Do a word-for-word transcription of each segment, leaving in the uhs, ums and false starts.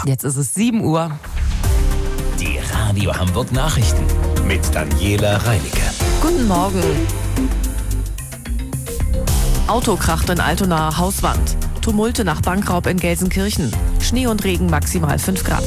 Jetzt ist es sieben Uhr. Die Radio Hamburg Nachrichten mit Daniela Reinicke. Guten Morgen. Auto kracht in Altona, Hauswand. Tumulte nach Bankraub in Gelsenkirchen. Schnee und Regen maximal fünf Grad.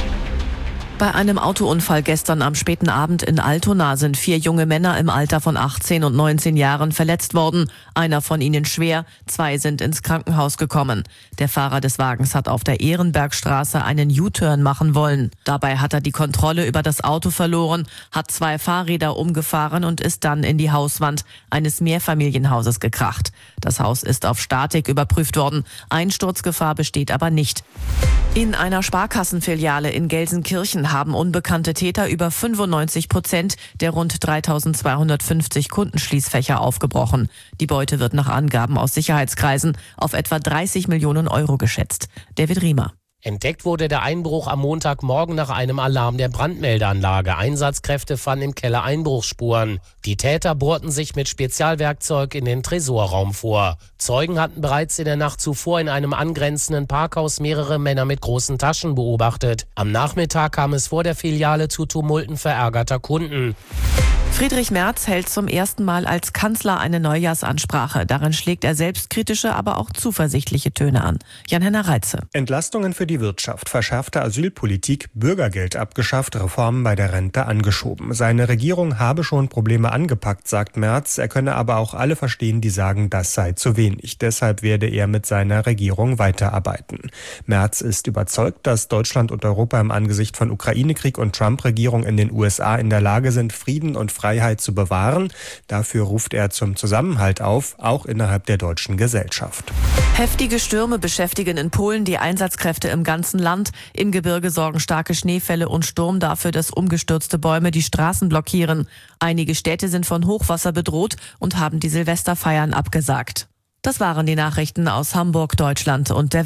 Bei einem Autounfall gestern am späten Abend in Altona sind vier junge Männer im Alter von achtzehn und neunzehn Jahren verletzt worden. Einer von ihnen schwer, zwei sind ins Krankenhaus gekommen. Der Fahrer des Wagens hat auf der Ehrenbergstraße einen U-Turn machen wollen. Dabei hat er die Kontrolle über das Auto verloren, hat zwei Fahrräder umgefahren und ist dann in die Hauswand eines Mehrfamilienhauses gekracht. Das Haus ist auf Statik überprüft worden. Einsturzgefahr besteht aber nicht. In einer Sparkassenfiliale in Gelsenkirchen haben unbekannte Täter über fünfundneunzig Prozent der rund dreitausendzweihundertfünfzig Kundenschließfächer aufgebrochen. Die Beute wird nach Angaben aus Sicherheitskreisen auf etwa dreißig Millionen Euro geschätzt. David Riemer. Entdeckt wurde der Einbruch am Montagmorgen nach einem Alarm der Brandmeldeanlage. Einsatzkräfte fanden im Keller Einbruchsspuren. Die Täter bohrten sich mit Spezialwerkzeug in den Tresorraum vor. Zeugen hatten bereits in der Nacht zuvor in einem angrenzenden Parkhaus mehrere Männer mit großen Taschen beobachtet. Am Nachmittag kam es vor der Filiale zu Tumulten verärgerter Kunden. Friedrich Merz hält zum ersten Mal als Kanzler eine Neujahrsansprache. Darin schlägt er selbstkritische, aber auch zuversichtliche Töne an. Jan-Henner Reitze. Entlastungen für die Wirtschaft, verschärfte Asylpolitik, Bürgergeld abgeschafft, Reformen bei der Rente angeschoben. Seine Regierung habe schon Probleme angepackt, sagt Merz. Er könne aber auch alle verstehen, die sagen, das sei zu wenig. Deshalb werde er mit seiner Regierung weiterarbeiten. Merz ist überzeugt, dass Deutschland und Europa im Angesicht von Ukraine-Krieg und Trump-Regierung in den U S A in der Lage sind, Frieden und Freiheit zu bewahren. Dafür ruft er zum Zusammenhalt auf, auch innerhalb der deutschen Gesellschaft. Heftige Stürme beschäftigen in Polen die Einsatzkräfte im ganzen Land. Im Gebirge sorgen starke Schneefälle und Sturm dafür, dass umgestürzte Bäume die Straßen blockieren. Einige Städte sind von Hochwasser bedroht und haben die Silvesterfeiern abgesagt. Das waren die Nachrichten aus Hamburg, Deutschland und der